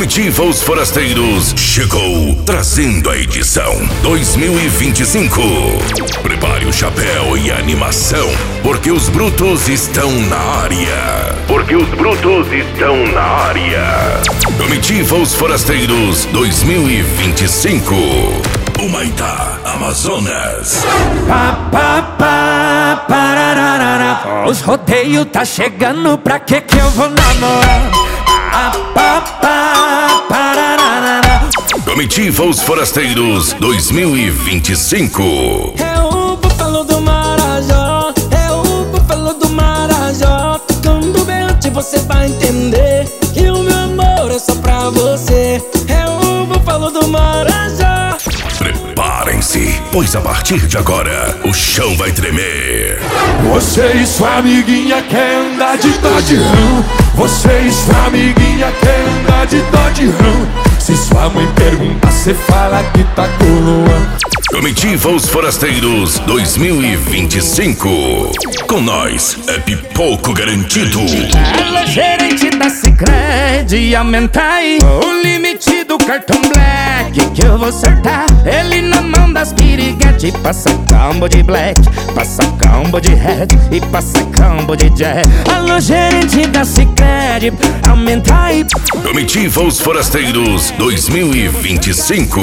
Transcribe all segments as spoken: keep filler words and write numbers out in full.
Comitiva Os Forasteiros chegou trazendo a edição dois mil e vinte e cinco. Prepare o chapéu e a animação, porque os brutos estão na área. Porque os brutos estão na área. Comitiva Os Forasteiros dois mil e vinte e cinco. Humaitá, Amazonas. Pá, pá, pá, parararara. Os rodeios tá chegando, pra que que eu vou namorar? Ah, pá, pá, parararara. Comitiva Os Forasteiros dois mil e vinte e cinco. É o búfalo do Marajó, é o búfalo do Marajó. Tocando berrante você vai entender que o meu amor é só pra você. É o búfalo do Marajó. Preparem-se, pois a partir de agora o chão vai tremer. Você e sua amiguinha quer andar de Dodge Ram. Você e sua amiguinha quer andar de Dodge Ram. Se sua mãe perguntar, cê fala que tá com o Luan. Comitiva Os Forasteiros dois mil e vinte e cinco. Com nós é pipoco garantido. Ela é gerente da Sicredi, aumenta aí o limite do cartão Black que eu vou acertar. Ele na mão das piriguete, passa combo de Black, passa combo de Red e passa combo de Jack. Alô, gerente da Sicredi, aumenta aí. Comitiva Os Forasteiros dois mil e vinte e cinco.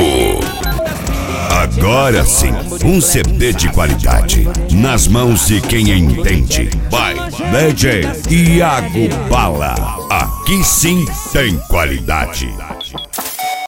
Agora sim, um C D de qualidade nas mãos de quem entende. Vai, D J Iago Bala. Aqui sim tem qualidade.